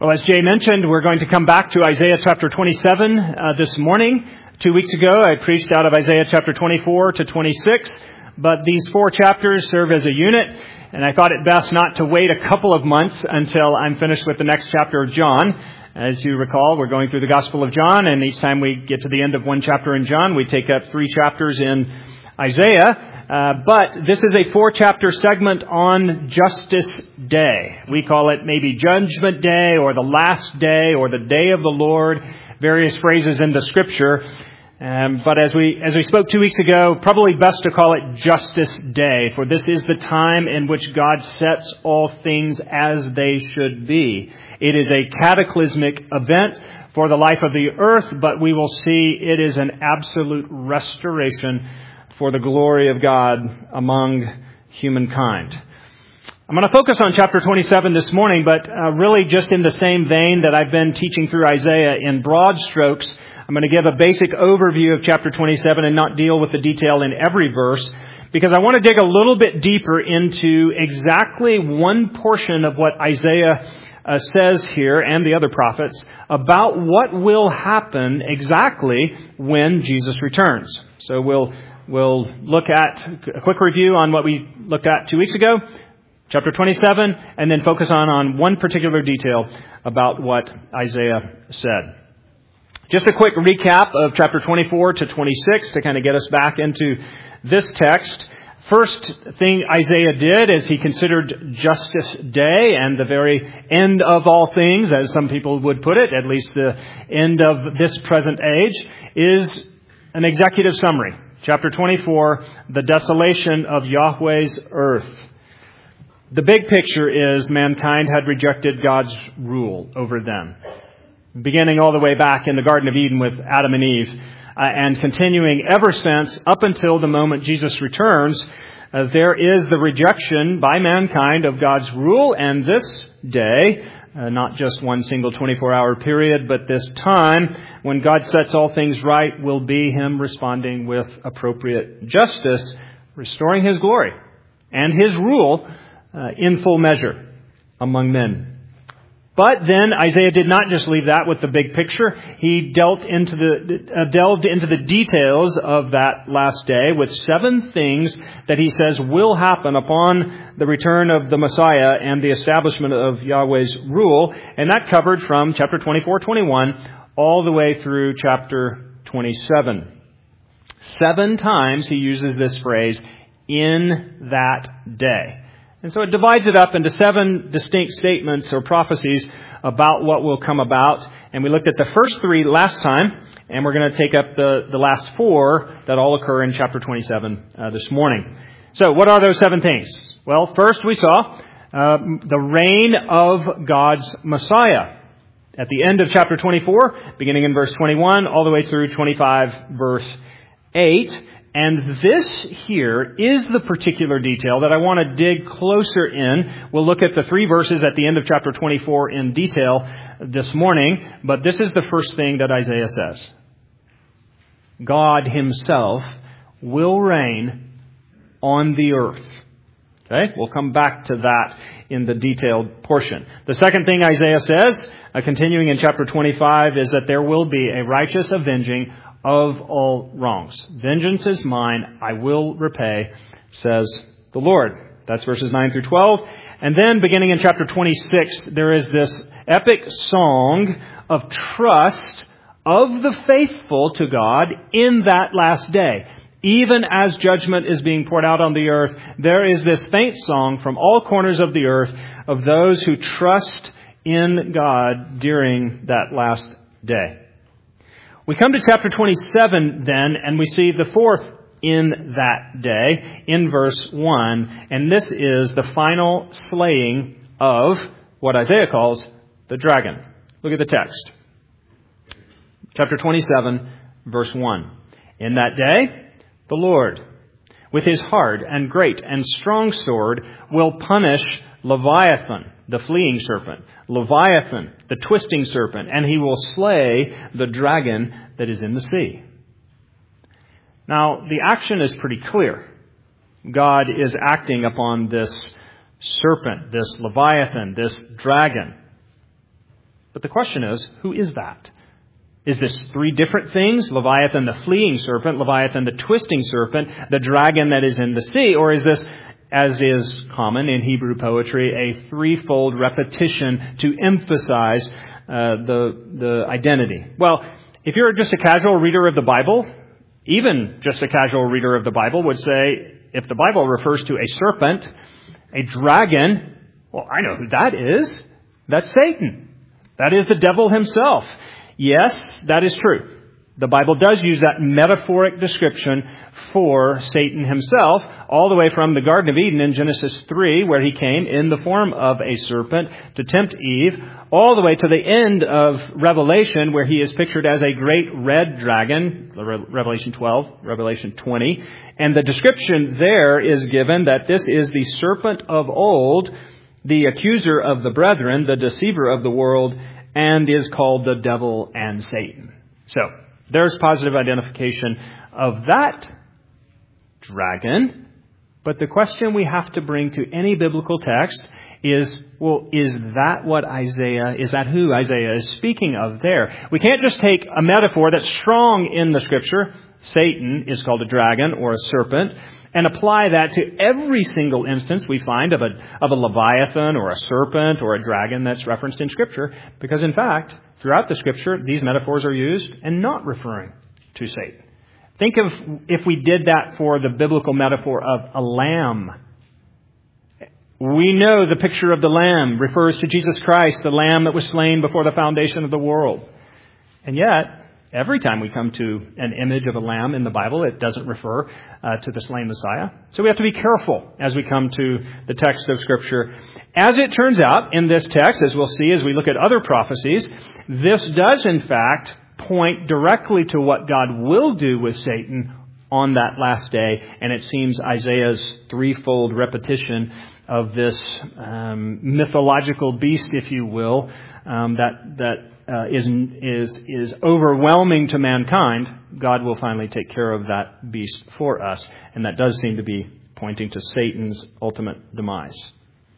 Well, as Jay mentioned, we're going to come back to Isaiah chapter 27 this morning. 2 weeks ago, I preached out of Isaiah chapter 24 to 26, but these 4 chapters serve as a unit, and I thought it best not to wait a couple of months until I'm finished with the next chapter of John. As you recall, we're going through the Gospel of John, and each time we get to the end of one chapter in John, we take up 3 chapters in Isaiah. But this is a 4-chapter segment on Justice Day. We call it maybe Judgment Day or the Last Day or the Day of the Lord, various phrases in the Scripture. But as we spoke 2 weeks ago, probably best to call it Justice Day, for this is the time in which God sets all things as they should be. It is a cataclysmic event for the life of the earth, but we will see it is an absolute restoration for the glory of God among humankind. I'm going to focus on chapter 27 this morning, but really just in the same vein that I've been teaching through Isaiah in broad strokes. I'm going to give a basic overview of chapter 27 and not deal with the detail in every verse, because I want to dig a little bit deeper into exactly one portion of what Isaiah says here, and the other prophets, about what will happen exactly when Jesus returns. So we'll look at a quick review on what we looked at 2 weeks ago, chapter 27, and then focus on one particular detail about what Isaiah said. Just a quick recap of chapter 24 to 26 to kind of get us back into this text. First thing Isaiah did is he considered Justice Day and the very end of all things, as some people would put it, at least the end of this present age, is an executive summary. Chapter 24, the desolation of Yahweh's earth. The big picture is mankind had rejected God's rule over them, beginning all the way back in the Garden of Eden with Adam and Eve, and continuing ever since up until the moment Jesus returns. There is the rejection by mankind of God's rule, and this day, not just one single 24-hour period, but this time when God sets all things right will be Him responding with appropriate justice, restoring His glory and His rule in full measure among men. But then Isaiah did not just leave that with the big picture. He delved into the details of that last day with 7 things that he says will happen upon the return of the Messiah and the establishment of Yahweh's rule. And that covered from chapter 24-21 all the way through chapter 27. 7 times he uses this phrase, in that day. And so it divides it up into 7 distinct statements or prophecies about what will come about. And we looked at the first 3 last time, and we're going to take up the last 4 that all occur in chapter 27 this morning. So what are those 7 things? Well, first we saw the reign of God's Messiah at the end of chapter 24, beginning in verse 21, all the way through 25, verse 8. And this here is the particular detail that I want to dig closer in. We'll look at the 3 verses at the end of chapter 24 in detail this morning, but this is the first thing that Isaiah says. God Himself will reign on the earth. Okay? We'll come back to that in the detailed portion. The second thing Isaiah says, continuing in chapter 25, is that there will be a righteous avenging of all wrongs. Vengeance is mine, I will repay, says the Lord. That's verses 9 through 12. And then beginning in chapter 26, there is this epic song of trust of the faithful to God in that last day. Even as judgment is being poured out on the earth, there is this faint song from all corners of the earth of those who trust in God during that last day. We come to chapter 27 then, and we see the 4th in that day in verse 1. And this is the final slaying of what Isaiah calls the dragon. Look at the text. Chapter 27, verse 1. In that day, the Lord, with His hard and great and strong sword, will punish Leviathan, the fleeing serpent, Leviathan, the twisting serpent, and He will slay the dragon that is in the sea. Now, the action is pretty clear. God is acting upon this serpent, this Leviathan, this dragon. But the question is, who is that? Is this three different things? Leviathan the fleeing serpent, Leviathan the twisting serpent, the dragon that is in the sea? Or is this, as is common in Hebrew poetry, a threefold repetition to emphasize the identity? Well, if you're just a casual reader of the Bible, even just a casual reader of the Bible would say, if the Bible refers to a serpent, a dragon, well, I know who that is. That's Satan. That is the devil himself. Yes, that is true. The Bible does use that metaphoric description for Satan himself, all the way from the Garden of Eden in Genesis 3, where he came in the form of a serpent to tempt Eve, all the way to the end of Revelation, where he is pictured as a great red dragon, Revelation 12, Revelation 20. And the description there is given that this is the serpent of old, the accuser of the brethren, the deceiver of the world, and is called the devil and Satan. So, there's positive identification of that dragon. But the question we have to bring to any biblical text is, well, is that who Isaiah is speaking of there? We can't just take a metaphor that's strong in the Scripture, Satan is called a dragon or a serpent, and apply that to every single instance we find of a Leviathan or a serpent or a dragon that's referenced in Scripture. Because in fact, throughout the Scripture, these metaphors are used and not referring to Satan. Think of if we did that for the biblical metaphor of a lamb. We know the picture of the lamb refers to Jesus Christ, the lamb that was slain before the foundation of the world. And yet, every time we come to an image of a lamb in the Bible, it doesn't refer to the slain Messiah. So we have to be careful as we come to the text of Scripture. As it turns out, in this text, as we'll see as we look at other prophecies, this does in fact point directly to what God will do with Satan on that last day. And it seems Isaiah's threefold repetition of this mythological beast, if you will, is overwhelming to mankind. God will finally take care of that beast for us. And that does seem to be pointing to Satan's ultimate demise.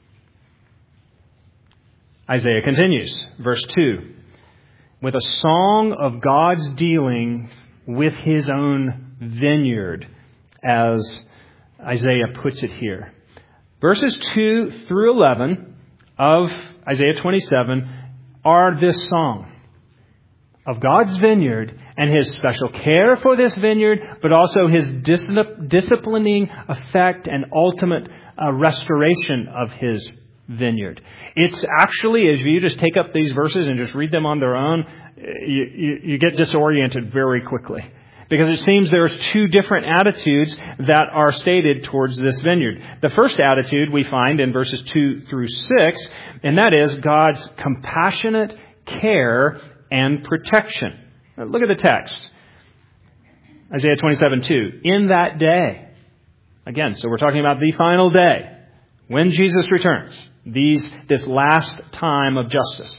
Isaiah continues, verse 2. With a song of God's dealings with his own vineyard, as Isaiah puts it here. Verses 2 through 11 of Isaiah 27 are this song of God's vineyard and his special care for this vineyard, but also his disciplining effect and ultimate restoration of his vineyard. It's actually, as you just take up these verses and just read them on their own, you get disoriented very quickly. Because it seems there's two different attitudes that are stated towards this vineyard. The first attitude we find in verses 2 through 6, and that is God's compassionate care and protection. Now, look at the text. Isaiah 27:2. In that day. Again, so we're talking about the final day. When Jesus returns. This last time of justice.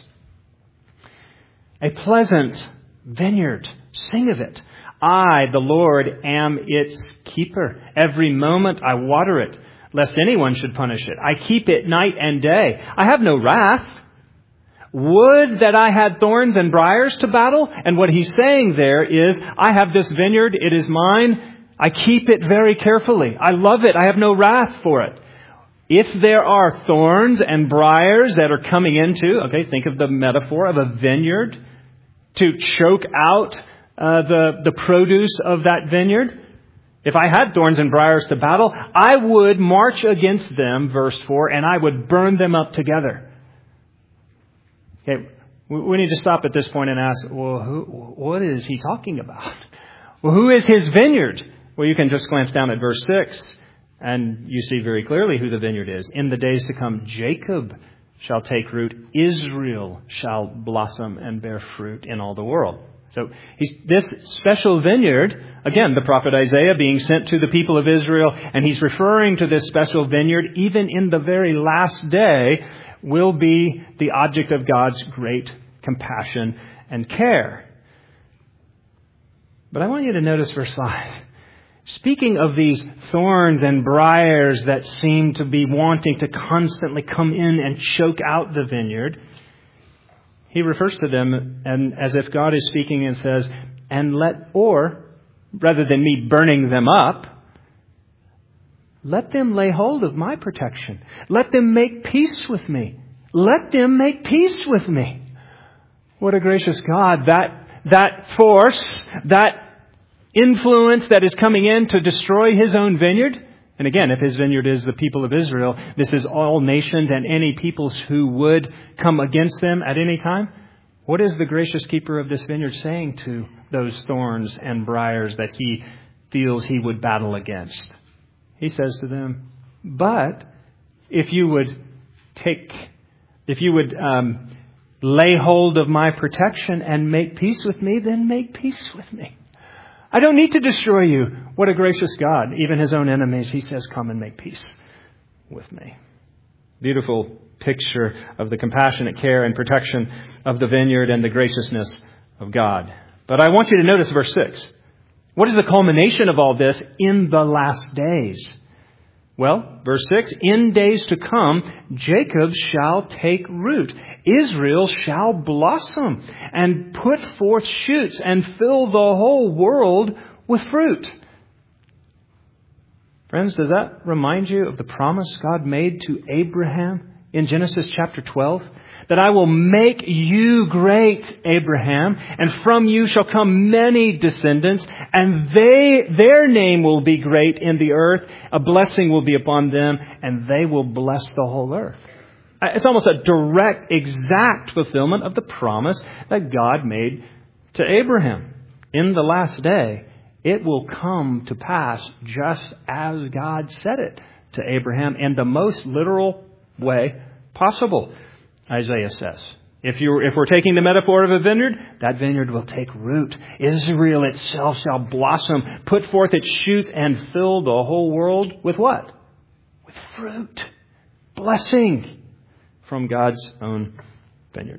A pleasant vineyard. Sing of it. I, the Lord, am its keeper. Every moment I water it, lest anyone should punish it. I keep it night and day. I have no wrath. Would that I had thorns and briars to battle. And what he's saying there is, I have this vineyard. It is mine. I keep it very carefully. I love it. I have no wrath for it. If there are thorns and briars that are coming into, think of the metaphor of a vineyard to choke out the produce of that vineyard. If I had thorns and briars to battle, I would march against them, verse 4, and I would burn them up together. Okay, we need to stop at this point and ask, well, what is he talking about? Well, who is his vineyard? Well, you can just glance down at verse 6, and you see very clearly who the vineyard is. In the days to come, Jacob shall take root. Israel shall blossom and bear fruit in all the world. So this special vineyard, again, the prophet Isaiah being sent to the people of Israel, and he's referring to this special vineyard, even in the very last day, will be the object of God's great compassion and care. But I want you to notice verse 5. Speaking of these thorns and briars that seem to be wanting to constantly come in and choke out the vineyard, he refers to them and as if God is speaking and says, or rather than me burning them up, let them lay hold of my protection. Let them make peace with me. Let them make peace with me. What a gracious God. That force, that influence that is coming in to destroy His own vineyard. And again, if His vineyard is the people of Israel, this is all nations and any peoples who would come against them at any time. What is the gracious keeper of this vineyard saying to those thorns and briars that He feels He would battle against? He says to them, but if you would lay hold of my protection and make peace with me, then make peace with me. I don't need to destroy you. What a gracious God. Even His own enemies, He says, come and make peace with me. Beautiful picture of the compassionate care and protection of the vineyard and the graciousness of God. But I want you to notice verse 6. What is the culmination of all this in the last days? Well, verse 6, in days to come, Jacob shall take root. Israel shall blossom and put forth shoots and fill the whole world with fruit. Friends, does that remind you of the promise God made to Abraham in Genesis chapter 12? That I will make you great, Abraham, and from you shall come many descendants, and their name will be great in the earth. A blessing will be upon them, and they will bless the whole earth. It's almost a direct, exact fulfillment of the promise that God made to Abraham. In the last day, it will come to pass just as God said it to Abraham in the most literal way possible. Isaiah says, if we're taking the metaphor of a vineyard, that vineyard will take root. Israel itself shall blossom, put forth its shoots, and fill the whole world with what? With fruit. Blessing from God's own vineyard.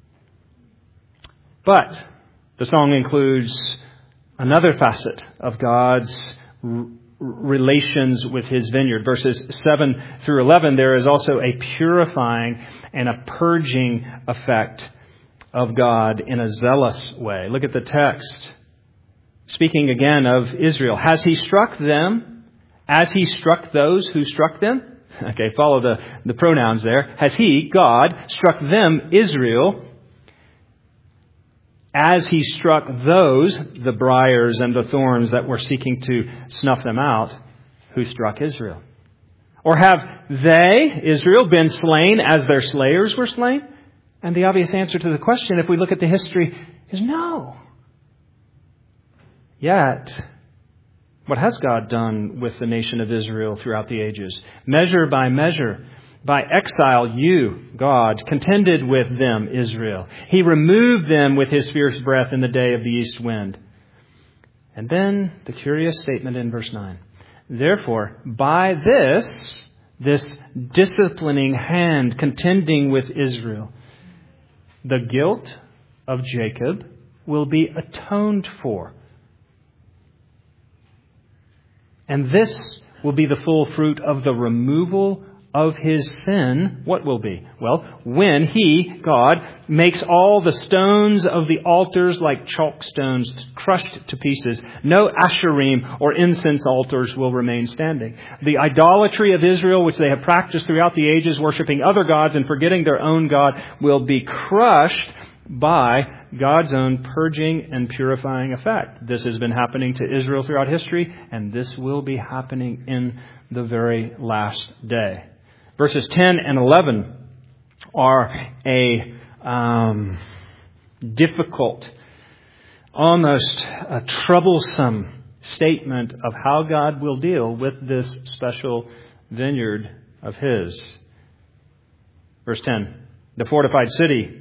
But the song includes another facet of God's relations with His vineyard. Verses 7 through 11, there is also a purifying and a purging effect of God in a zealous way. Look at the text. Speaking again of Israel. Has He struck them as He struck those who struck them? Okay, follow the pronouns there. Has He, God, struck them, Israel, as He struck those, the briars and the thorns that were seeking to snuff them out, who struck Israel? Or have they, Israel, been slain as their slayers were slain? And the obvious answer to the question, if we look at the history, is no. Yet, what has God done with the nation of Israel throughout the ages? Measure by measure, by exile, you, God, contended with them, Israel. He removed them with His fierce breath in the day of the east wind. And then the curious statement in verse 9. Therefore, by this disciplining hand contending with Israel, the guilt of Jacob will be atoned for. And this will be the full fruit of the removal of his sin. What will be? Well, when He, God, makes all the stones of the altars like chalk stones crushed to pieces, no Asherim or incense altars will remain standing. The idolatry of Israel, which they have practiced throughout the ages, worshiping other gods and forgetting their own God, will be crushed by God's own purging and purifying effect. This has been happening to Israel throughout history, and this will be happening in the very last day. Verses 10 and 11 are a difficult, almost a troublesome statement of how God will deal with this special vineyard of His. Verse 10, the fortified city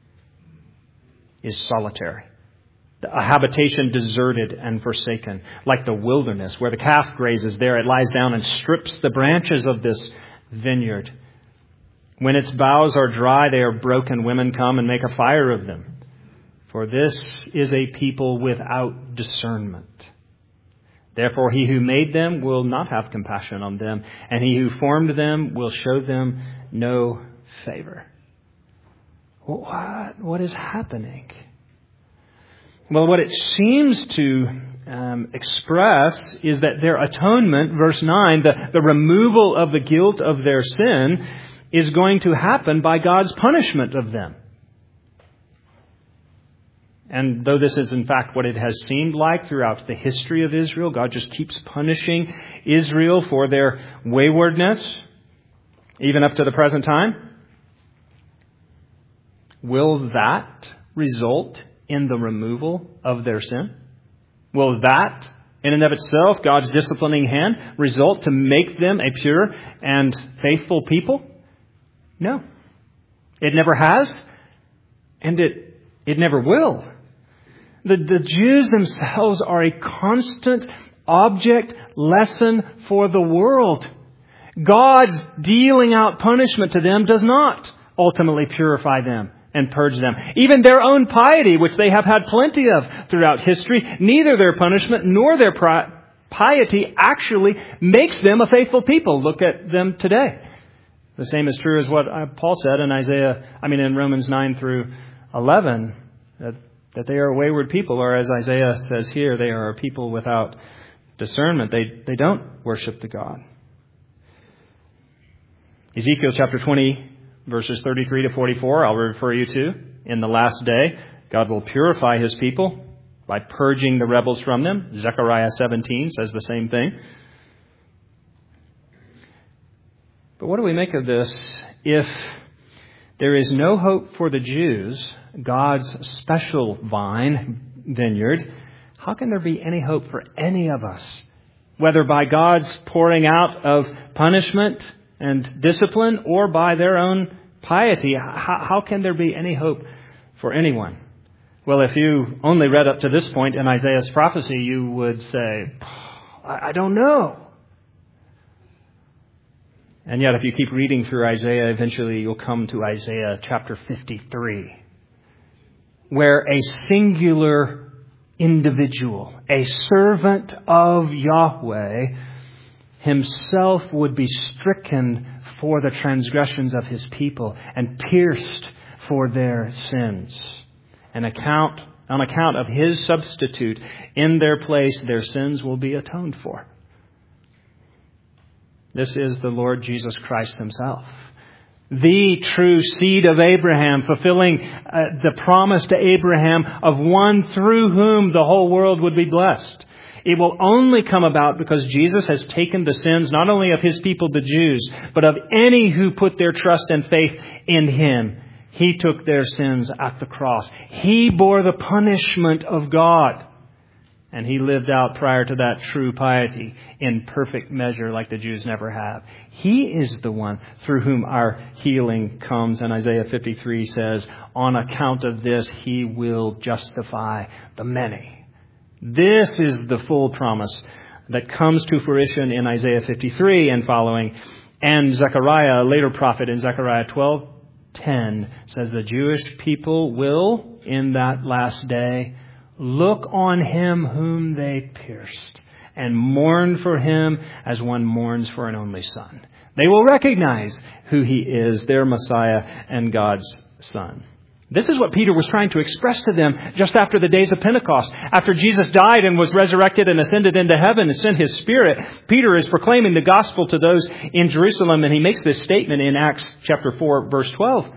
is solitary, a habitation deserted and forsaken, like the wilderness where the calf grazes. There it lies down and strips the branches of this vineyard. When its boughs are dry, they are broken. Women come and make a fire of them. For this is a people without discernment. Therefore, He who made them will not have compassion on them, and He who formed them will show them no favor. What is happening? Well, what it seems to express is that their atonement, verse 9, the removal of the guilt of their sin, is going to happen by God's punishment of them. And though this is in fact what it has seemed like throughout the history of Israel, God just keeps punishing Israel for their waywardness, even up to the present time. Will that result in the removal of their sin? Will that, in and of itself, God's disciplining hand, result to make them a pure and faithful people? No. It never has, and it never will. The Jews themselves are a constant object lesson for the world. God's dealing out punishment to them does not ultimately purify them and purge them. Even their own piety, which they have had plenty of throughout history, neither their punishment nor their piety actually makes them a faithful people. Look at them today. The same is true as what Paul said in Romans 9 through 11, that they are a wayward people, or as Isaiah says here, they are a people without discernment. They don't worship the God. Ezekiel chapter 20, verses 33 to 44, I'll refer you to. In the last day, God will purify His people by purging the rebels from them. Zechariah 17 says the same thing. But what do we make of this? If there is no hope for the Jews, God's special vineyard, how can there be any hope for any of us? Whether by God's pouring out of punishment and discipline or by their own piety, how can there be any hope for anyone? Well, if you only read up to this point in Isaiah's prophecy, you would say, I don't know. And yet, if you keep reading through Isaiah, eventually you'll come to Isaiah chapter 53, where a singular individual, a servant of Yahweh, himself would be stricken for the transgressions of his people and pierced for their sins. On account of his substitute in their place, their sins will be atoned for. This is the Lord Jesus Christ Himself, the true seed of Abraham, fulfilling the promise to Abraham of one through whom the whole world would be blessed. It will only come about because Jesus has taken the sins not only of His people, the Jews, but of any who put their trust and faith in Him. He took their sins at the cross. He bore the punishment of God. And He lived out prior to that true piety in perfect measure like the Jews never have. He is the one through whom our healing comes. And Isaiah 53 says, on account of this, He will justify the many. This is the full promise that comes to fruition in Isaiah 53 and following. And Zechariah, a later prophet in Zechariah 12:10, says the Jewish people will, in that last day, look on Him whom they pierced and mourn for Him as one mourns for an only son. They will recognize who He is, their Messiah and God's Son. This is what Peter was trying to express to them just after the days of Pentecost. After Jesus died and was resurrected and ascended into heaven and sent His Spirit, Peter is proclaiming the gospel to those in Jerusalem, and he makes this statement in Acts chapter 4, verse 12.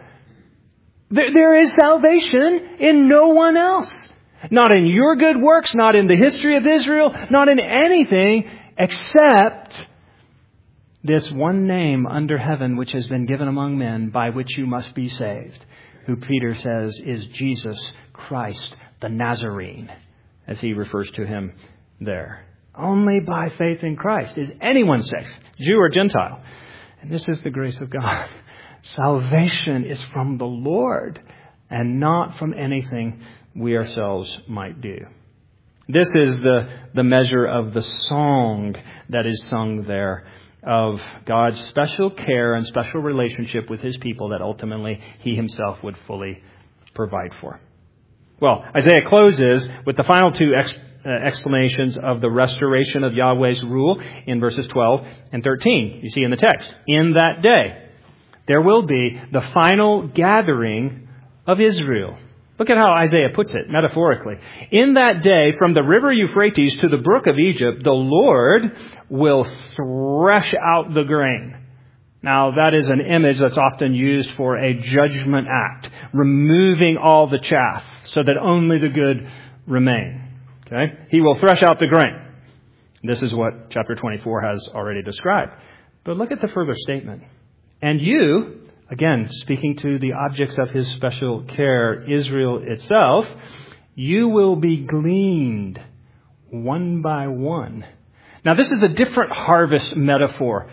There is salvation in no one else. Not in your good works, not in the history of Israel, not in anything except this one name under heaven which has been given among men by which you must be saved, who Peter says is Jesus Christ the Nazarene, as he refers to Him there. Only by faith in Christ is anyone safe, Jew or Gentile. And this is the grace of God. Salvation is from the Lord and not from anything we ourselves might do. This is the measure of the song that is sung there, of God's special care and special relationship with His people that ultimately He Himself would fully provide for. Well, Isaiah closes with the final two explanations of the restoration of Yahweh's rule in verses 12 and 13. You see in the text, in that day, there will be the final gathering of Israel. Look at how Isaiah puts it metaphorically. In that day, from the river Euphrates to the brook of Egypt, the Lord will thresh out the grain. Now, that is an image that's often used for a judgment act, removing all the chaff so that only the good remain. Okay? He will thresh out the grain. This is what chapter 24 has already described. But look at the further statement. And you, again, speaking to the objects of his special care, Israel itself, you will be gleaned one by one. Now, this is a different harvest metaphor.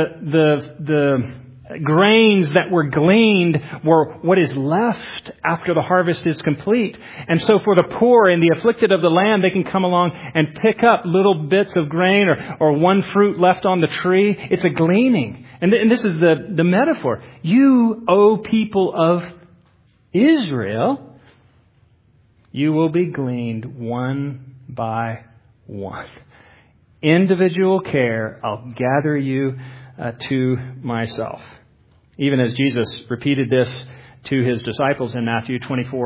The grains that were gleaned were what is left after the harvest is complete. And so for the poor and the afflicted of the land, they can come along and pick up little bits of grain or one fruit left on the tree. It's a gleaning. And this is the metaphor. You, O people of Israel, you will be gleaned one by one. Individual care, I'll gather you to myself. Even as Jesus repeated this to his disciples in Matthew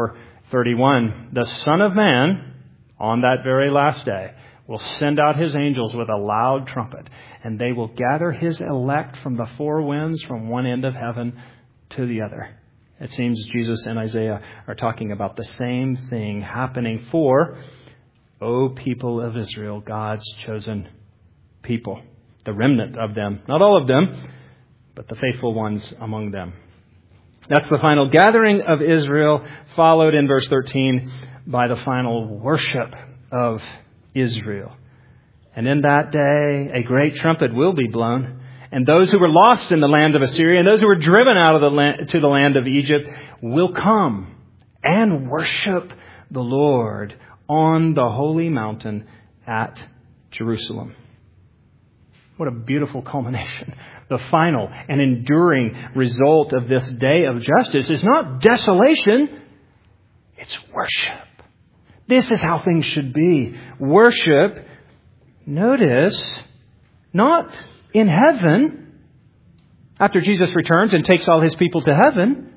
24:31, the Son of Man, on that very last day, will send out his angels with a loud trumpet, and they will gather his elect from the four winds, from one end of heaven to the other. It seems Jesus and Isaiah are talking about the same thing happening for, O people of Israel, God's chosen people. The remnant of them. Not all of them, but the faithful ones among them. That's the final gathering of Israel, followed in verse 13 by the final worship of Israel. And in that day, a great trumpet will be blown, and those who were lost in the land of Assyria and those who were driven out of the land, to the land of Egypt will come and worship the Lord on the holy mountain at Jerusalem. What a beautiful culmination. The final and enduring result of this day of justice is not desolation, it's worship. This is how things should be. Worship, notice, not in heaven, after Jesus returns and takes all his people to heaven.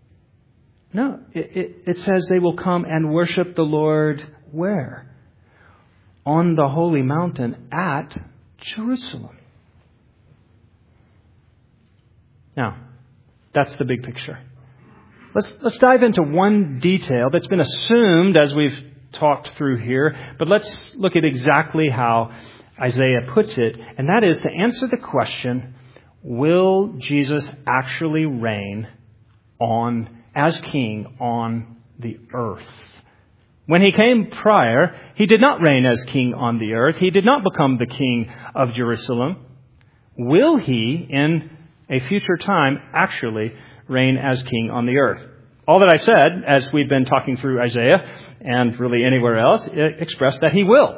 No, it says they will come and worship the Lord where? On the holy mountain at Jerusalem. Now, that's the big picture. Let's dive into one detail that's been assumed as we've talked through here, but let's look at exactly how Isaiah puts it, and that is to answer the question, will Jesus actually reign as king on the earth? When he came prior, he did not reign as king on the earth. He did not become the king of Jerusalem. Will he, in a future time, actually reign as king on the earth? All that I've said, as we've been talking through Isaiah, and really anywhere else, express that he will.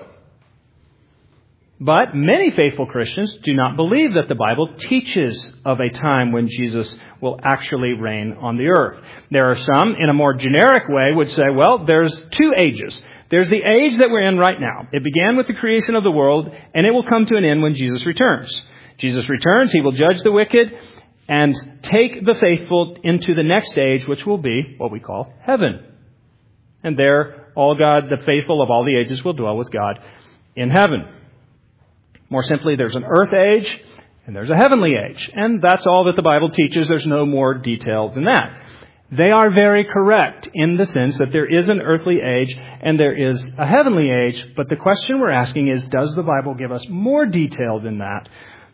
But many faithful Christians do not believe that the Bible teaches of a time when Jesus will actually reign on the earth. There are some, in a more generic way, would say, well, there's two ages. There's the age that we're in right now. It began with the creation of the world, and it will come to an end when Jesus returns. Jesus returns, he will judge the wicked and take the faithful into the next age, which will be what we call heaven. And there, all God, the faithful of all the ages, will dwell with God in heaven. More simply, there's an earth age and there's a heavenly age. And that's all that the Bible teaches. There's no more detail than that. They are very correct in the sense that there is an earthly age and there is a heavenly age. But the question we're asking is, does the Bible give us more detail than that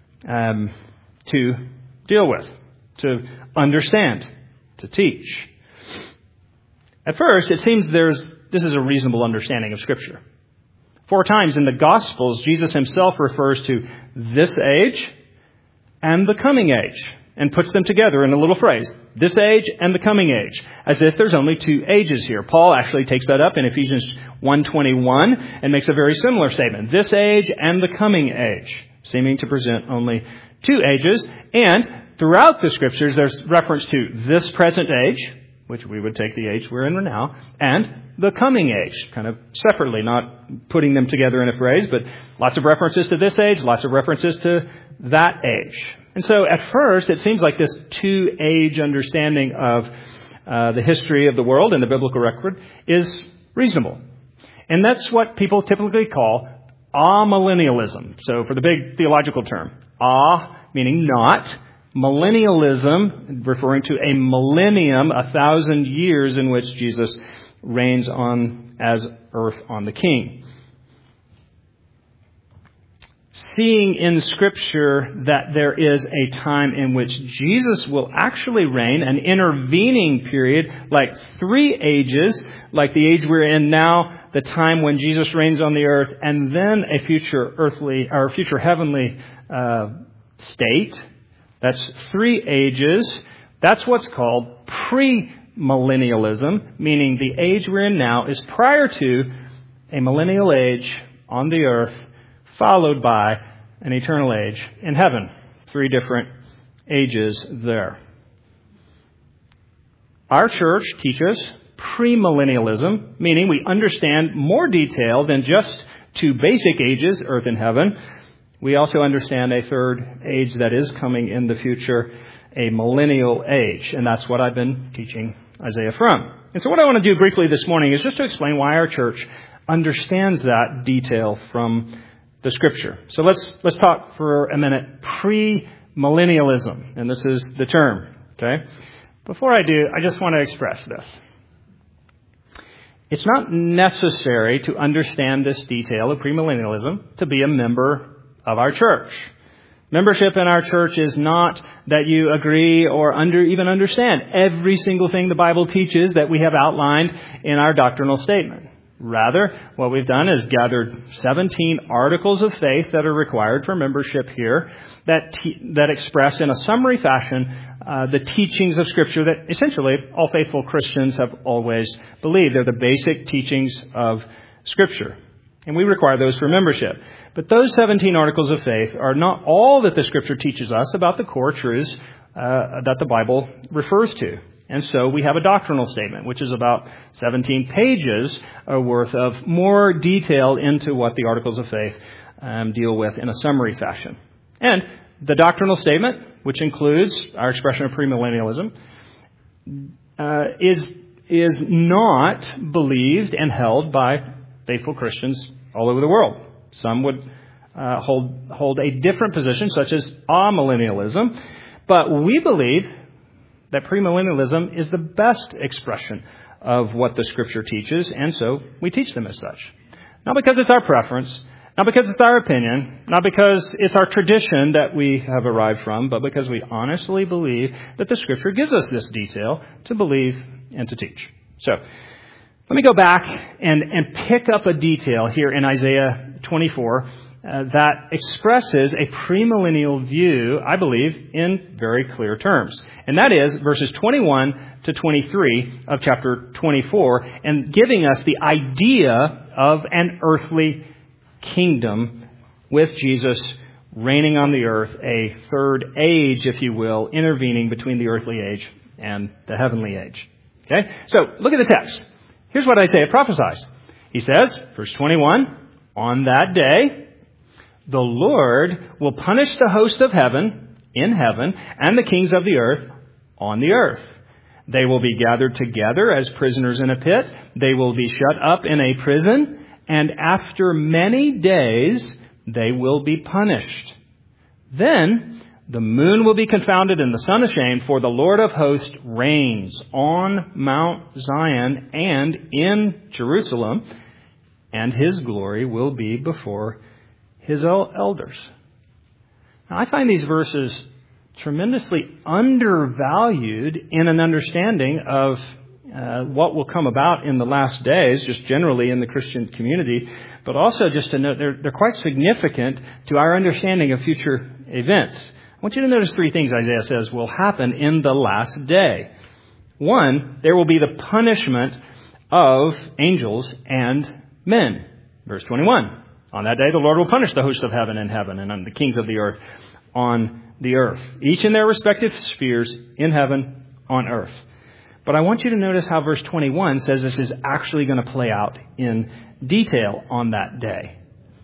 to deal with, to understand, to teach? At first, it seems this is a reasonable understanding of Scripture. 4 times in the Gospels, Jesus himself refers to this age and the coming age and puts them together in a little phrase, this age and the coming age, as if there's only 2 ages here. Paul actually takes that up in Ephesians 1:21 and makes a very similar statement, this age and the coming age, seeming to present only 2 ages. And throughout the Scriptures, there's reference to this present age, which we would take the age we're in now, and the coming age, kind of separately, not putting them together in a phrase, but lots of references to this age, lots of references to that age. And so at first, it seems like this 2-age understanding of the history of the world and the biblical record is reasonable. And that's what people typically call amillennialism. So for the big theological term, meaning not, millennialism referring to a millennium, 1,000 years in which Jesus reigns on as earth on the king. Seeing in Scripture that there is a time in which Jesus will actually reign, an intervening period, like 3 ages, like the age we're in now, the time when Jesus reigns on the earth, and then a future earthly or future heavenly state. That's 3 ages. That's what's called premillennialism, meaning the age we're in now is prior to a millennial age on the earth, followed by an eternal age in heaven. 3 different ages there. Our church teaches premillennialism, meaning we understand more detail than just 2 basic ages, earth and heaven. We also understand a 3rd age that is coming in the future, a millennial age. And that's what I've been teaching Isaiah from. And so what I want to do briefly this morning is just to explain why our church understands that detail from the Scripture. So let's talk for a minute premillennialism, and this is the term. Okay. Before I do, I just want to express this. It's not necessary to understand this detail of premillennialism to be a member of our church. Membership in our church is not that you agree or even understand every single thing the Bible teaches that we have outlined in our doctrinal statement. Rather, what we've done is gathered 17 articles of faith that are required for membership here that express in a summary fashion the teachings of Scripture that essentially all faithful Christians have always believed. They're the basic teachings of Scripture. And we require those for membership. But those 17 articles of faith are not all that the Scripture teaches us about the core truths that the Bible refers to. And so we have a doctrinal statement, which is about 17 pages worth of more detail into what the articles of faith deal with in a summary fashion. And the doctrinal statement, which includes our expression of premillennialism, is not believed and held by faithful Christians all over the world. Some would hold a different position, such as amillennialism, but we believe that premillennialism is the best expression of what the Scripture teaches, and so we teach them as such. Not because it's our preference, not because it's our opinion, not because it's our tradition that we have arrived from, but because we honestly believe that the Scripture gives us this detail to believe and to teach. So, let me go back and pick up a detail here in Isaiah 24 that expresses a premillennial view, I believe, in very clear terms. And that is verses 21 to 23 of chapter 24, and giving us the idea of an earthly kingdom with Jesus reigning on the earth, a 3rd age, if you will, intervening between the earthly age and the heavenly age. Okay? So, look at the text. Here's what Isaiah prophesies. He says, verse 21, on that day, the Lord will punish the host of heaven in heaven and the kings of the earth on the earth. They will be gathered together as prisoners in a pit. They will be shut up in a prison. And after many days, they will be punished. Then the moon will be confounded and the sun ashamed, for the Lord of hosts reigns on Mount Zion and in Jerusalem, and His glory will be before His elders. Now, I find these verses tremendously undervalued in an understanding of what will come about in the last days, just generally in the Christian community, but also just to note they're quite significant to our understanding of future events. I want you to notice 3 things Isaiah says will happen in the last day. 1, there will be the punishment of angels and men. Verse 21, on that day the Lord will punish the host of heaven in heaven and the kings of the earth on the earth, each in their respective spheres in heaven, on earth. But I want you to notice how verse 21 says this is actually going to play out in detail on that day.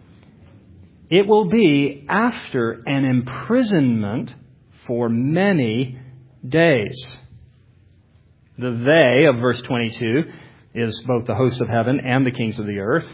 It will be after an imprisonment for many days. The they of verse 22 is both the hosts of heaven and the kings of the earth.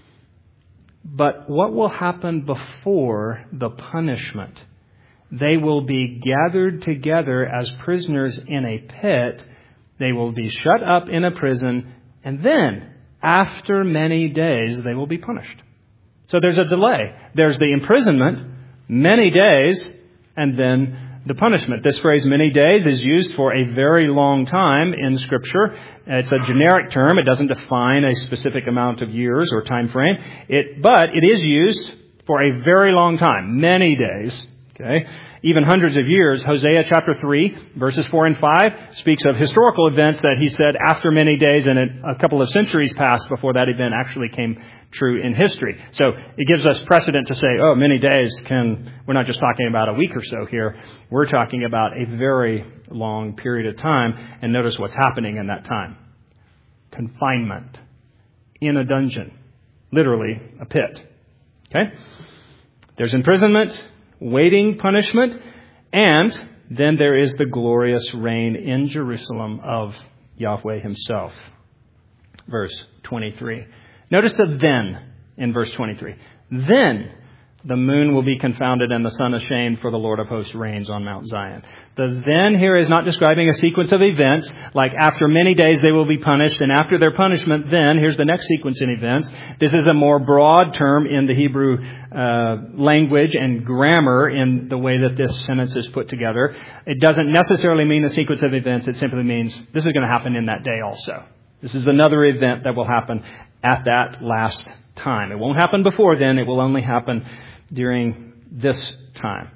But what will happen before the punishment? They will be gathered together as prisoners in a pit. They will be shut up in a prison. And then, after many days, they will be punished. So there's a delay. There's the imprisonment, many days, and then the punishment. This phrase, many days, is used for a very long time in Scripture. It's a generic term. It doesn't define a specific amount of years or time frame. But it is used for a very long time, many days. Okay, even hundreds of years. Hosea chapter 3, verses 4 and 5 speaks of historical events that he said after many days, and a couple of centuries passed before that event actually came true in history. So it gives us precedent to say, oh, many days we're not just talking about a week or so here. We're talking about a very long period of time. And notice what's happening in that time. Confinement in a dungeon, literally a pit. Okay? There's imprisonment, waiting punishment, and then there is the glorious reign in Jerusalem of Yahweh himself. Verse 23. Notice the then in verse 23. Then the moon will be confounded and the sun ashamed, for the Lord of hosts reigns on Mount Zion. The then here is not describing a sequence of events, like after many days they will be punished, and after their punishment, then, here's the next sequence in events. This is a more broad term in the Hebrew language and grammar in the way that this sentence is put together. It doesn't necessarily mean a sequence of events. It simply means this is going to happen in that day also. This is another event that will happen at that last time. It won't happen before then. It will only happen during this time.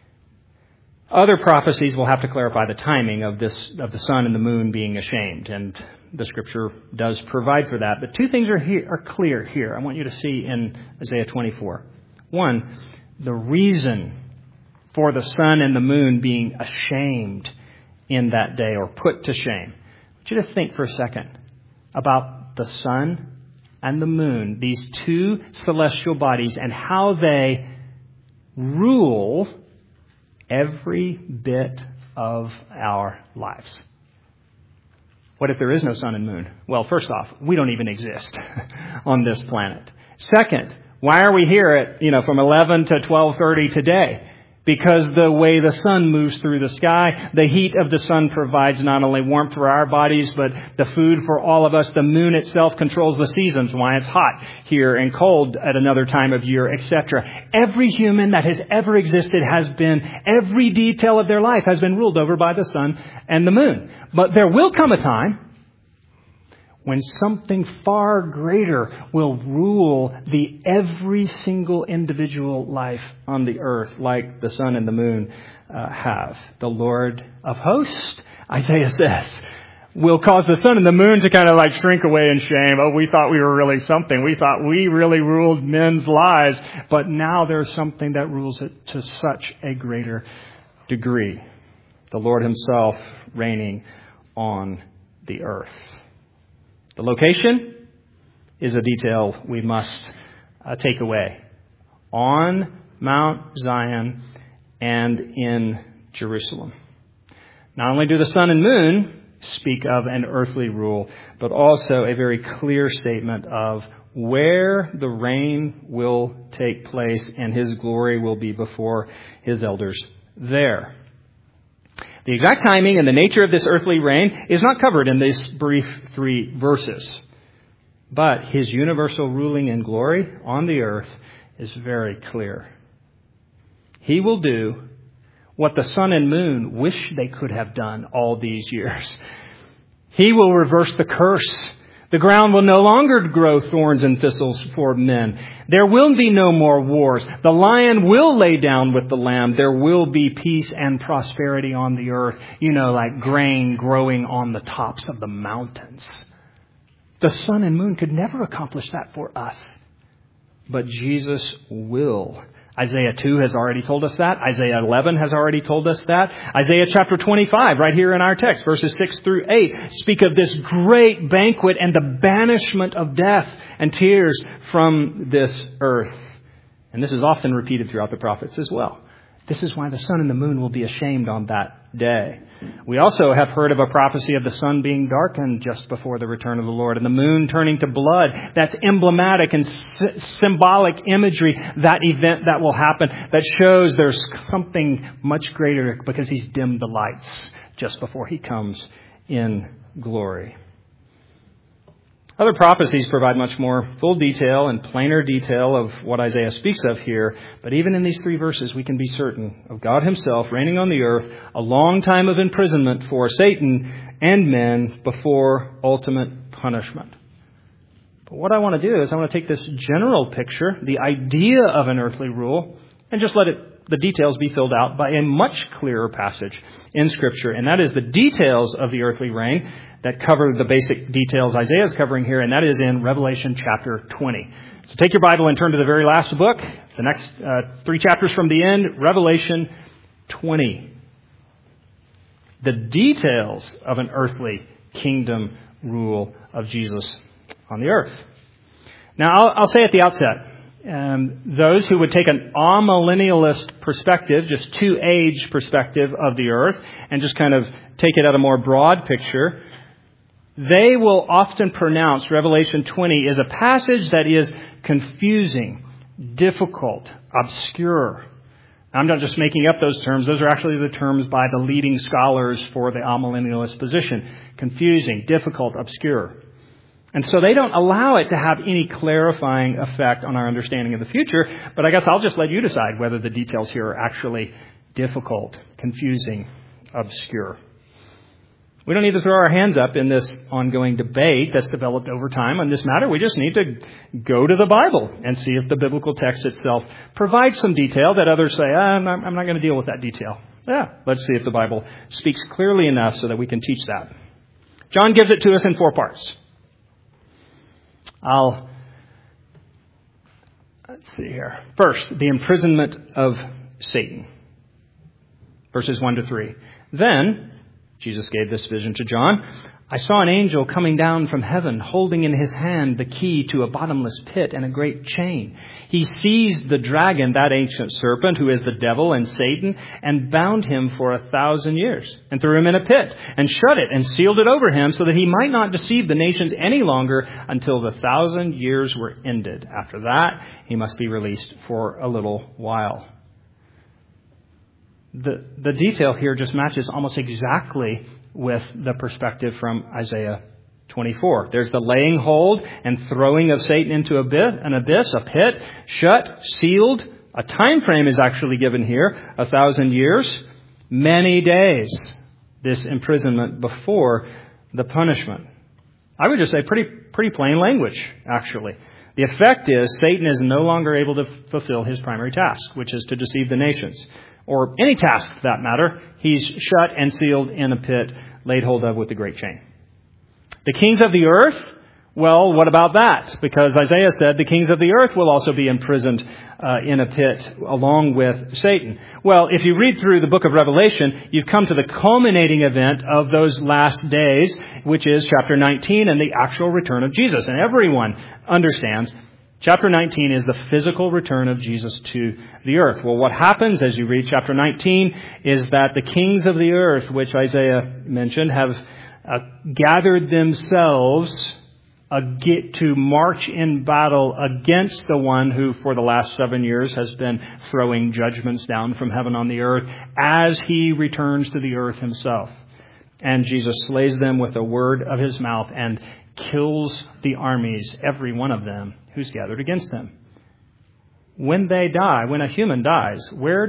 Other prophecies will have to clarify the timing of the sun and the moon being ashamed, and the Scripture does provide for that. But two things are clear here. I want you to see in Isaiah 24. One, the reason for the sun and the moon being ashamed in that day, or put to shame. I want you to think for a second about the sun and the moon, these two celestial bodies, and how they rule every bit of our lives. What if there is no sun and moon? Well, first off, we don't even exist on this planet. Second, why are we here at, from 11 to 12:30 today? Because the way the sun moves through the sky, the heat of the sun provides not only warmth for our bodies, but the food for all of us. The moon itself controls the seasons, why it's hot here and cold at another time of year, etc. Every human that has ever existed every detail of their life has been ruled over by the sun and the moon. But there will come a time when something far greater will rule the every single individual life on the earth, like the sun and the moon have. The Lord of hosts, Isaiah says, will cause the sun and the moon to kind of like shrink away in shame. Oh, we thought we were really something. We thought we really ruled men's lives. But now there's something that rules it to such a greater degree. The Lord himself reigning on the earth. The location is a detail we must take away. On Mount Zion and in Jerusalem. Not only do the sun and moon speak of an earthly rule, but also a very clear statement of where the reign will take place and his glory will be before his elders there. The exact timing and the nature of this earthly reign is not covered in these brief 3 verses. But his universal ruling and glory on the earth is very clear. He will do what the sun and moon wish they could have done all these years. He will reverse the curse. The ground will no longer grow thorns and thistles for men. There will be no more wars. The lion will lay down with the lamb. There will be peace and prosperity on the earth. Like grain growing on the tops of the mountains. The sun and moon could never accomplish that for us. But Jesus will. Isaiah 2 has already told us that. Isaiah 11 has already told us that. Isaiah chapter 25, right here in our text, verses 6 through 8, speak of this great banquet and the banishment of death and tears from this earth. And this is often repeated throughout the prophets as well. This is why the sun and the moon will be ashamed on that day. We also have heard of a prophecy of the sun being darkened just before the return of the Lord and the moon turning to blood. That's emblematic and symbolic imagery, that event that will happen, that shows there's something much greater because He's dimmed the lights just before He comes in glory. Other prophecies provide much more full detail and plainer detail of what Isaiah speaks of here. But even in these 3 verses, we can be certain of God Himself reigning on the earth, a long time of imprisonment for Satan and men before ultimate punishment. But what I want to do is I want to take this general picture, the idea of an earthly rule, and just let the details be filled out by a much clearer passage in Scripture. And that is the details of the earthly reign that cover the basic details Isaiah is covering here, and that is in Revelation chapter 20. So take your Bible and turn to the very last book, the next 3 chapters from the end, Revelation 20. The details of an earthly kingdom rule of Jesus on the earth. Now, I'll say at the outset, those who would take an amillennialist perspective, just 2-age perspective of the earth, and just kind of take it at a more broad picture, they will often pronounce Revelation 20 as a passage that is confusing, difficult, obscure. I'm not just making up those terms. Those are actually the terms by the leading scholars for the amillennialist position. Confusing, difficult, obscure. And so they don't allow it to have any clarifying effect on our understanding of the future. But I guess I'll just let you decide whether the details here are actually difficult, confusing, obscure. We don't need to throw our hands up in this ongoing debate that's developed over time on this matter. We just need to go to the Bible and see if the biblical text itself provides some detail that others say, I'm not going to deal with that detail. Let's see if the Bible speaks clearly enough so that we can teach that. John gives it to us in 4 parts. Let's see here. First, the imprisonment of Satan. Verses 1 to 3. Then, Jesus gave this vision to John. I saw an angel coming down from heaven, holding in his hand the key to a bottomless pit and a great chain. He seized the dragon, that ancient serpent, who is the devil and Satan, and bound him for 1,000 years, and threw him in a pit, and shut it, and sealed it over him, so that he might not deceive the nations any longer until the 1,000 years were ended. After that, he must be released for a little while. The detail here just matches almost exactly with the perspective from Isaiah 24. There's the laying hold and throwing of Satan into an abyss, a pit, shut, sealed. A time frame is actually given here, 1,000 years, many days, this imprisonment before the punishment. I would just say pretty plain language, actually. The effect is Satan is no longer able to fulfill his primary task, which is to deceive the nations. Or any task for that matter. He's shut and sealed in a pit, laid hold of with a great chain. The kings of the earth, well, what about that? Because Isaiah said the kings of the earth will also be imprisoned in a pit along with Satan. Well, if you read through the book of Revelation, you've come to the culminating event of those last days, which is chapter 19 and the actual return of Jesus. And everyone understands chapter 19 is the physical return of Jesus to the earth. Well, what happens as you read chapter 19 is that the kings of the earth, which Isaiah mentioned, have gathered themselves to march in battle against the one who for the last 7 years has been throwing judgments down from heaven on the earth as he returns to the earth himself. And Jesus slays them with a word of his mouth and kills the armies, every one of them, who's gathered against them. When they die, when a human dies,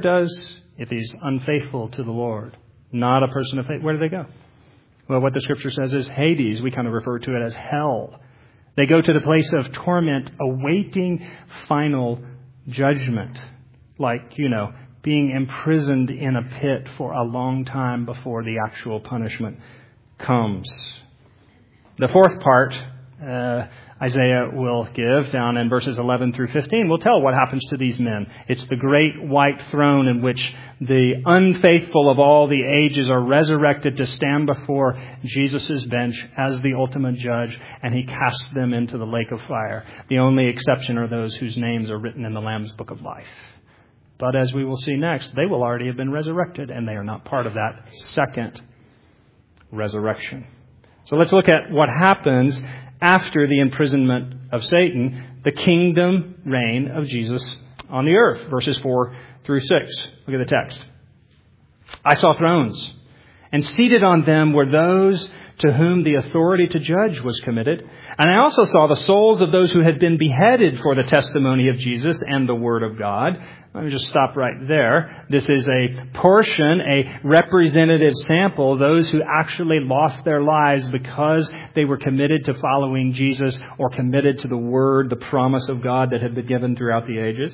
if he's unfaithful to the Lord, not a person of faith, where do they go? Well, what the Scripture says is Hades. We kind of refer to it as hell. They go to the place of torment, awaiting final judgment. Like, being imprisoned in a pit for a long time before the actual punishment comes. The fourth part, Isaiah will give down in verses 11 through 15. We'll tell what happens to these men. It's the great white throne in which the unfaithful of all the ages are resurrected to stand before Jesus' bench as the ultimate judge, and he casts them into the lake of fire. The only exception are those whose names are written in the Lamb's book of life. But as we will see next, they will already have been resurrected, and they are not part of that second resurrection. So let's look at what happens after the imprisonment of Satan, the kingdom reign of Jesus on the earth. Verses 4 through 6. Look at the text. I saw thrones, and seated on them were those to whom the authority to judge was committed. And I also saw the souls of those who had been beheaded for the testimony of Jesus and the Word of God. Let me just stop right there. This is a portion, a representative sample, those who actually lost their lives because they were committed to following Jesus or committed to the Word, the promise of God that had been given throughout the ages.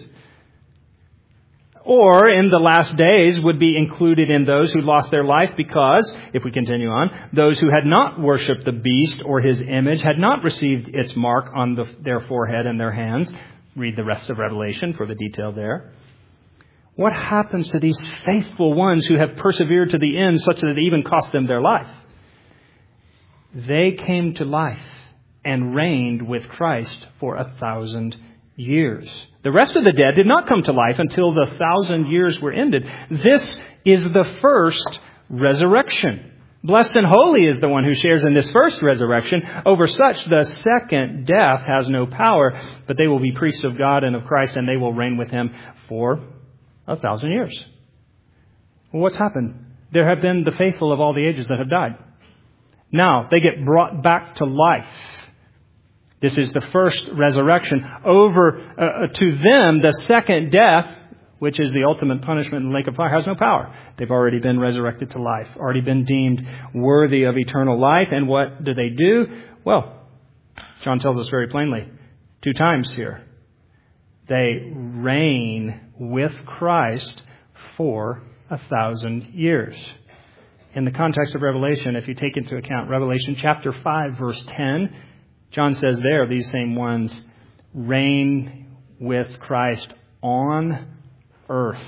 Or in the last days would be included in those who lost their life because, if we continue on, those who had not worshipped the beast or his image, had not received its mark on their forehead and their hands. Read the rest of Revelation for the detail there. What happens to these faithful ones who have persevered to the end such that it even cost them their life? They came to life and reigned with Christ for 1,000 years. The rest of the dead did not come to life until the 1,000 years were ended. This is the first resurrection. Blessed and holy is the one who shares in this first resurrection. Over such, the second death has no power, but they will be priests of God and of Christ, and they will reign with him for 1,000 years. Well, what's happened? There have been the faithful of all the ages that have died. Now, they get brought back to life. This is the first resurrection. Over to them, the second death, which is the ultimate punishment in the lake of fire, has no power. They've already been resurrected to life, already been deemed worthy of eternal life. And what do? Well, John tells us very plainly, 2 times here. They reign with Christ for 1,000 years. In the context of Revelation, if you take into account Revelation chapter 5, verse 10, John says there, these same ones reign with Christ on earth.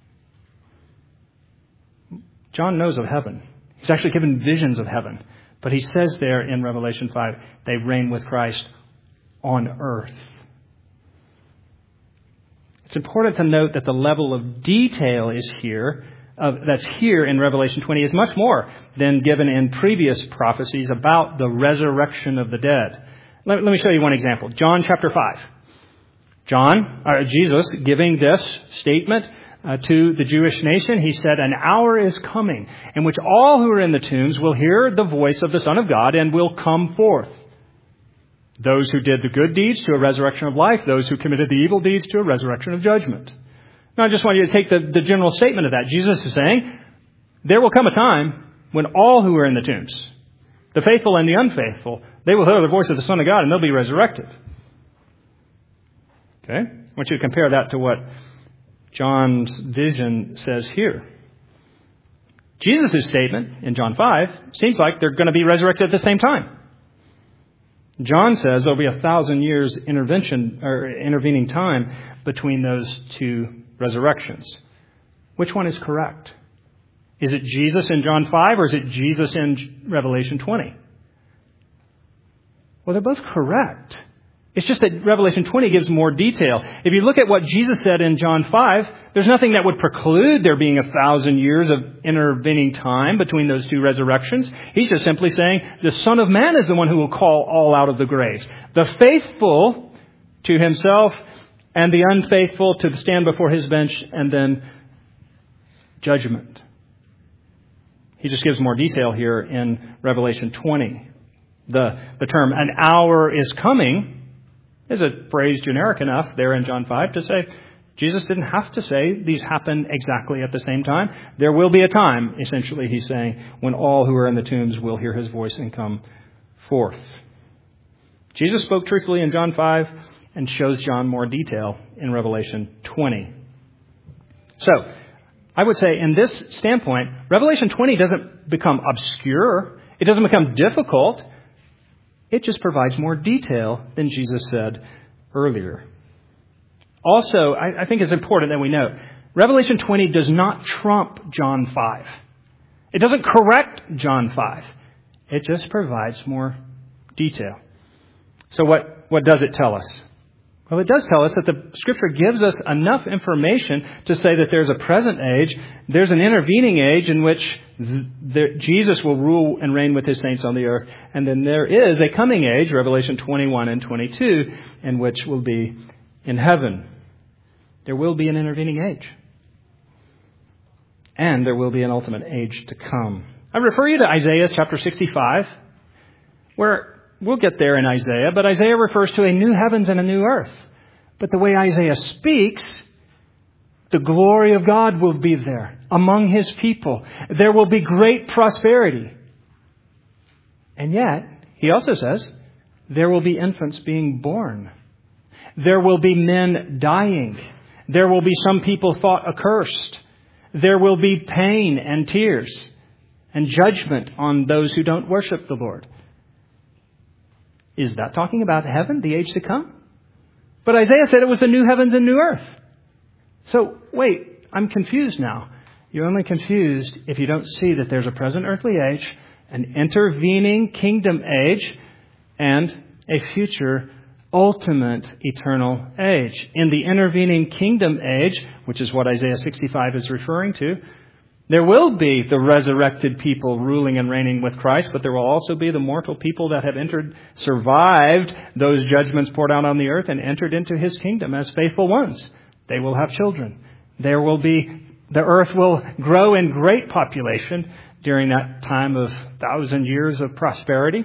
John knows of heaven. He's actually given visions of heaven. But he says there in Revelation 5, they reign with Christ on earth. It's important to note that the level of detail is here, that's here in Revelation 20, is much more than given in previous prophecies about the resurrection of the dead. Let me show you one example. John chapter 5. Jesus giving this statement to the Jewish nation, he said, an hour is coming in which all who are in the tombs will hear the voice of the Son of God and will come forth. Those who did the good deeds to a resurrection of life, those who committed the evil deeds to a resurrection of judgment. Now I just want you to take the general statement of that. Jesus is saying, there will come a time when all who are in the tombs, the faithful and the unfaithful, they will hear the voice of the Son of God and they'll be resurrected. Okay? I want you to compare that to what John's vision says here. Jesus' statement in John 5 seems like they're going to be resurrected at the same time. John says there'll be 1,000 years intervening time between those 2 resurrections. Which one is correct? Is it Jesus in John 5 or is it Jesus in Revelation 20? Well, they're both correct. It's just that Revelation 20 gives more detail. If you look at what Jesus said in John 5, there's nothing that would preclude there being 1,000 years of intervening time between those 2 resurrections. He's just simply saying the Son of Man is the one who will call all out of the graves. The faithful to himself and the unfaithful to stand before his bench and then judgment. He just gives more detail here in Revelation 20. The term, an hour is coming, is a phrase generic enough there in John 5 to say, Jesus didn't have to say these happen exactly at the same time. There will be a time, essentially, he's saying, when all who are in the tombs will hear his voice and come forth. Jesus spoke truthfully in John 5 and shows John more detail in Revelation 20. So, I would say in this standpoint, Revelation 20 doesn't become obscure. It doesn't become difficult. It just provides more detail than Jesus said earlier. Also, I think it's important that we note, Revelation 20 does not trump John 5. It doesn't correct John 5. It just provides more detail. So what does it tell us? Well, it does tell us that the Scripture gives us enough information to say that there's a present age, there's an intervening age in which Jesus will rule and reign with His saints on the earth, and then there is a coming age, Revelation 21 and 22, in which will be in heaven. There will be an intervening age. And there will be an ultimate age to come. I refer you to Isaiah chapter 65, where we'll get there in Isaiah, but Isaiah refers to a new heavens and a new earth. But the way Isaiah speaks, the glory of God will be there among His people. There will be great prosperity. And yet, he also says, there will be infants being born. There will be men dying. There will be some people thought accursed. There will be pain and tears and judgment on those who don't worship the Lord. Is that talking about heaven, the age to come? But Isaiah said it was the new heavens and new earth. So, wait, I'm confused now. You're only confused if you don't see that there's a present earthly age, an intervening kingdom age, and a future ultimate eternal age. In the intervening kingdom age, which is what Isaiah 65 is referring to, there will be the resurrected people ruling and reigning with Christ, but there will also be the mortal people that have survived those judgments poured out on the earth and entered into His kingdom as faithful ones. They will have children. The earth will grow in great population during that time of 1,000 years of prosperity.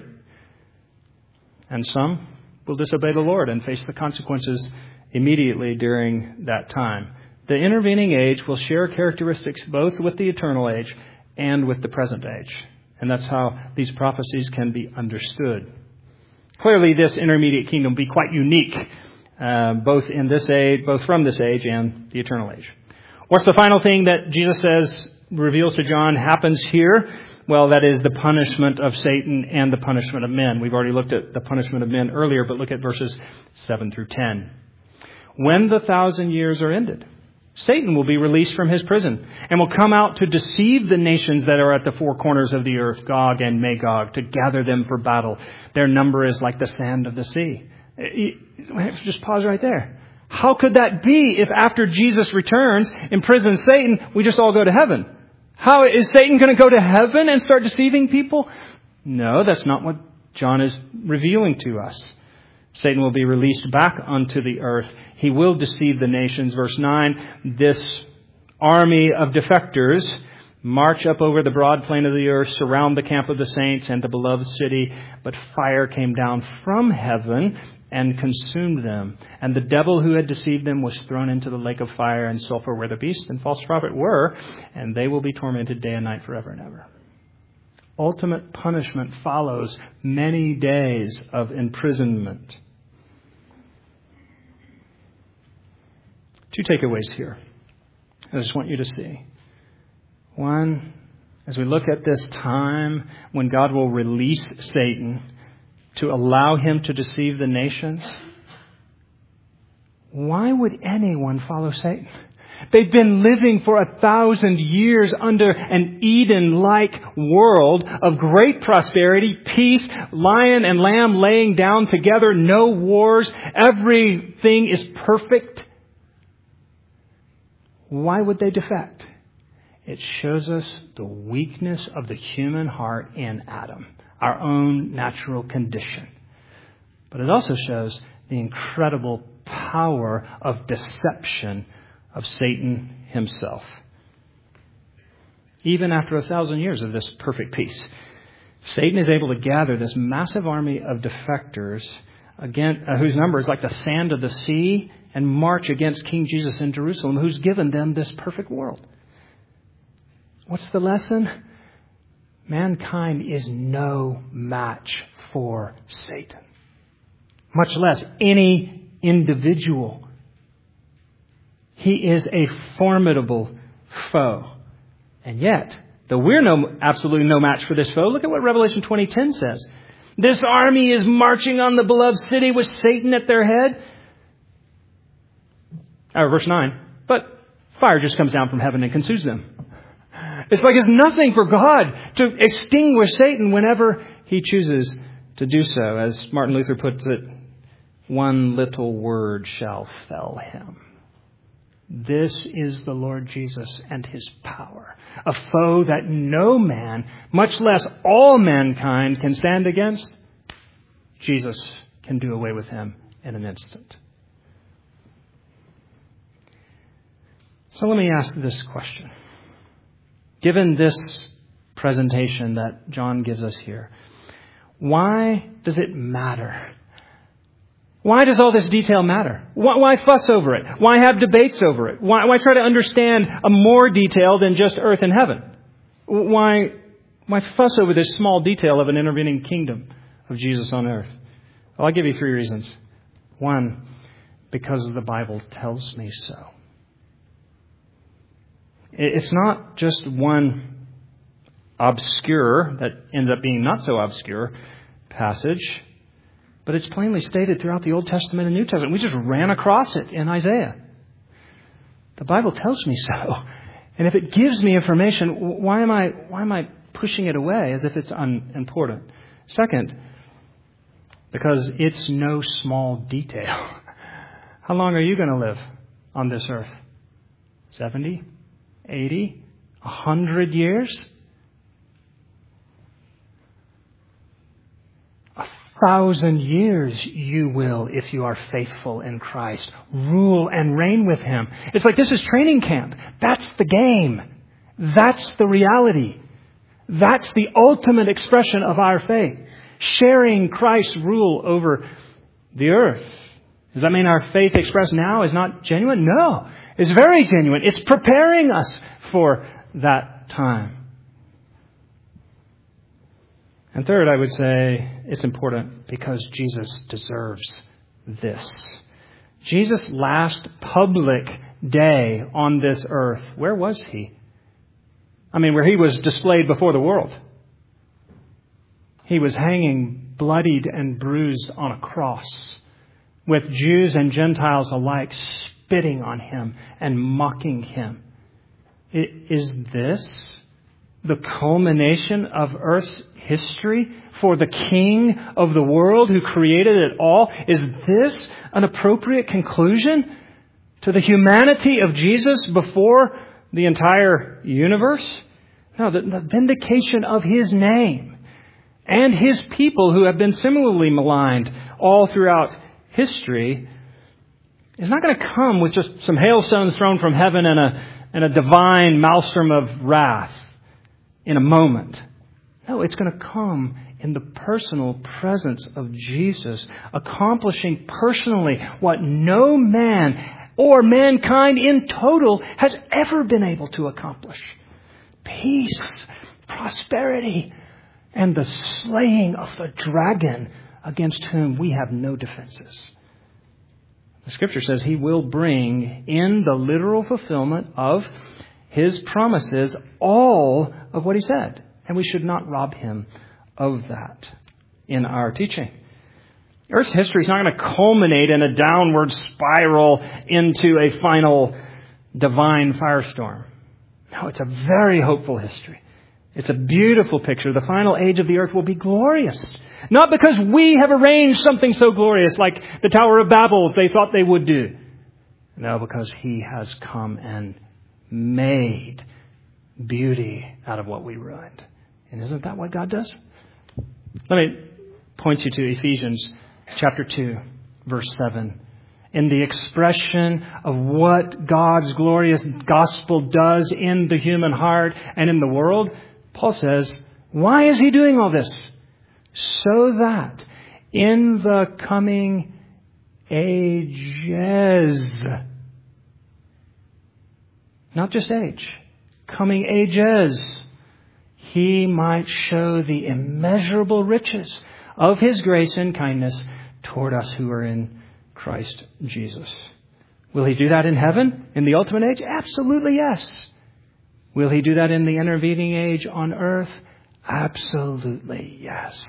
And some will disobey the Lord and face the consequences immediately during that time. The intervening age will share characteristics both with the eternal age and with the present age. And that's how these prophecies can be understood. Clearly, this intermediate kingdom will be quite unique, both from this age and the eternal age. What's the final thing that Jesus says, reveals to John, happens here? Well, that is the punishment of Satan and the punishment of men. We've already looked at the punishment of men earlier, but look at verses 7 through 10. When the 1,000 years are ended, Satan will be released from his prison and will come out to deceive the nations that are at the four corners of the earth, Gog and Magog, to gather them for battle. Their number is like the sand of the sea. Just pause right there. How could that be if after Jesus returns, imprisons Satan, we just all go to heaven? How is Satan going to go to heaven and start deceiving people? No, that's not what John is revealing to us. Satan will be released back onto the earth. He will deceive the nations. Verse 9, this army of defectors march up over the broad plain of the earth, surround the camp of the saints and the beloved city. But fire came down from heaven and consumed them. And the devil who had deceived them was thrown into the lake of fire and sulfur where the beast and false prophet were, and they will be tormented day and night forever and ever. Ultimate punishment follows many days of imprisonment. Two takeaways here I just want you to see. One, as we look at this time when God will release Satan to allow him to deceive the nations, why would anyone follow Satan? They've been living for 1,000 years under an Eden-like world of great prosperity, peace, lion and lamb laying down together, no wars, everything is perfect. Why would they defect? It shows us the weakness of the human heart in Adam, our own natural condition. But it also shows the incredible power of deception of Satan himself. Even after 1,000 years of this perfect peace, Satan is able to gather this massive army of defectors, whose number is like the sand of the sea, and march against King Jesus in Jerusalem, who's given them this perfect world. What's the lesson? Mankind is no match for Satan, much less any individual. He is a formidable foe. And yet, though we're absolutely no match for this foe, look at what Revelation 20:10 says. This army is marching on the beloved city with Satan at their head. Verse 9, but fire just comes down from heaven and consumes them. It's like it's nothing for God to extinguish Satan whenever he chooses to do so. As Martin Luther puts it, one little word shall fell him. This is the Lord Jesus and his power, a foe that no man, much less all mankind, can stand against. Jesus can do away with him in an instant. So let me ask this question. Given this presentation that John gives us here, why does it matter? Why does all this detail matter? Why fuss over it? Why have debates over it? Why try to understand a more detail than just earth and heaven? Why fuss over this small detail of an intervening kingdom of Jesus on earth? Well, I'll give you 3 reasons. 1, because the Bible tells me so. It's not just one obscure, that ends up being not so obscure, passage, but it's plainly stated throughout the Old Testament and New Testament. We just ran across it in Isaiah. The Bible tells me so. And if it gives me information, why am I pushing it away as if it's unimportant? Second, because it's no small detail. How long are you going to live on this earth? 70? 80? 100 years? 1,000 years you will, if you are faithful in Christ, rule and reign with him. It's like this is training camp. That's the game. That's the reality. That's the ultimate expression of our faith. Sharing Christ's rule over the earth. Does that mean our faith expressed now is not genuine? No. It's very genuine. It's preparing us for that time. And third, I would say it's important because Jesus deserves this. Jesus' last public day on this earth, where was he? Where he was displayed before the world. He was hanging bloodied and bruised on a cross, with Jews and Gentiles alike spitting on him and mocking him. Is this the culmination of earth's history for the King of the world who created it all? Is this an appropriate conclusion to the humanity of Jesus before the entire universe? No, the vindication of his name and his people who have been similarly maligned all throughout history is not going to come with just some hailstones thrown from heaven and a divine maelstrom of wrath in a moment. No, it's going to come in the personal presence of Jesus, accomplishing personally what no man or mankind in total has ever been able to accomplish. Peace, prosperity, and the slaying of the dragon against whom we have no defenses. The Scripture says he will bring in the literal fulfillment of his promises all of what he said. And we should not rob him of that in our teaching. Earth's history is not going to culminate in a downward spiral into a final divine firestorm. No, it's a very hopeful history. It's a beautiful picture. The final age of the earth will be glorious. Not because we have arranged something so glorious like the Tower of Babel they thought they would do. No, because he has come and made beauty out of what we ruined. And isn't that what God does? Let me point you to Ephesians chapter 2, verse 7. In the expression of what God's glorious gospel does in the human heart and in the world, Paul says, why is he doing all this? So that in the coming ages, not just age, coming ages, he might show the immeasurable riches of his grace and kindness toward us who are in Christ Jesus. Will he do that in heaven, in the ultimate age? Absolutely yes. Will he do that in the intervening age on earth? Absolutely yes.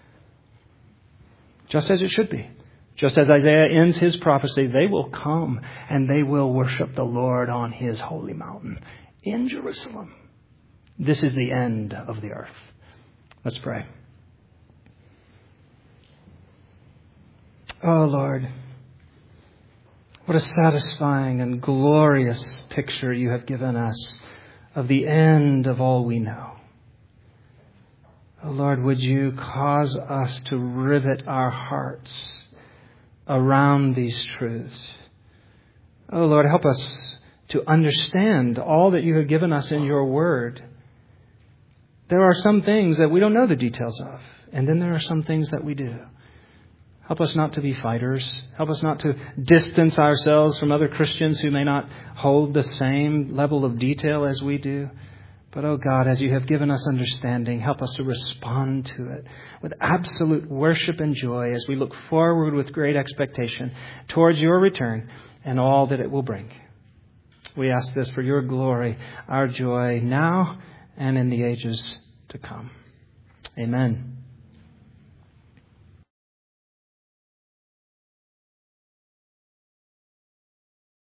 Just as it should be. Just as Isaiah ends his prophecy, they will come and they will worship the Lord on his holy mountain in Jerusalem. This is the end of the earth. Let's pray. Oh, Lord, what a satisfying and glorious picture you have given us of the end of all we know. Oh, Lord, would you cause us to rivet our hearts around these truths? Oh, Lord, help us to understand all that you have given us in your word. There are some things that we don't know the details of, and then there are some things that we do. Help us not to be fighters. Help us not to distance ourselves from other Christians who may not hold the same level of detail as we do. But, oh God, as you have given us understanding, help us to respond to it with absolute worship and joy as we look forward with great expectation towards your return and all that it will bring. We ask this for your glory, our joy now and in the ages to come. Amen.